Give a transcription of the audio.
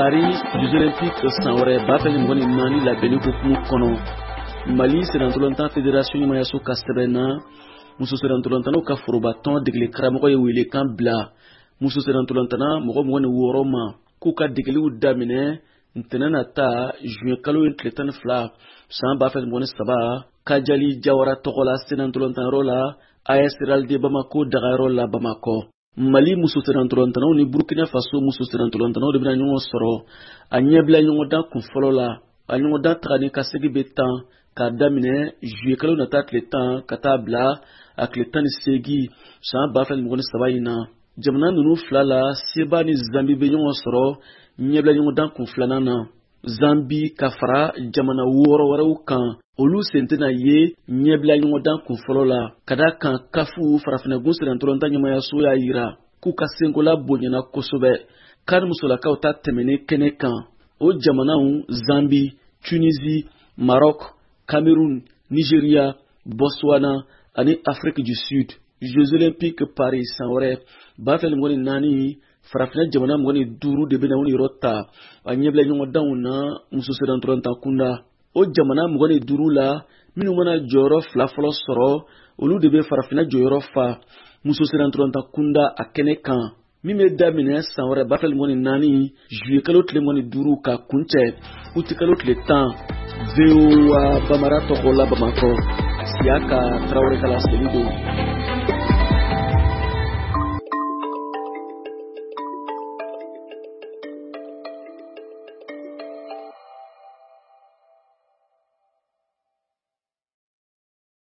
Paris, Jeux Olympiques sanwere bafeli ngoni nani la beni kukumu kono. Mali Serantolontan Fédération Yumayasu Kastrena, Musu Serantolantano ka forobaton digle karamogo ye wele kan bla. Musu Serantolantana mogo mwani woroma kuka digle udamine ntenana ta juin kalo intletan fla san bafeli ngoni saba Kajali Jawara Togola Serantolantana rola AS Real de Bamako Dagaro la Bamako. Mali Musu Serantolantana ni Burkina Faso Musu Serantolantana de bina nyongo soro a nyebla nyongo da kun folo la a nyongo da trani kasegi betan ka damine juye kalo na ta kletan kata bla a kletan segi san bafel ngoni sabayina jamana nunu flala seba ni Zambi be nyongo soro nyebla nyongo da kun flana na Zambi kafara jamana woro wara kan olu sentena ye nyebla nyongo dan kun folo la kada kan kafu farafina gun Serantolanta nyamaya soya yira ku ka sengola bonyana kosobe kan musola ka ta temene kene kan o jamana Zambi, Tunisie, Maroc, Cameroun, Nigeria, Botswana ani Afrique du Sud. Jeux Olympiques Paris sanwere bafel ngoni nani farafina jamana ngoni duru de bena woni rota a nyebla nyongo dan na Musu Serantolanta kunda o jamana mugani duru la minu mana joro fla folo soro olu de be farafina joro fa Musu Serantolanta kunda akene kan mime damine sanwere bafel ngoni nani juye kalo tle ngoni duru ka kunche uti kalo tle tan VOA Bamara Togola Bamako Siaka Traore kala selido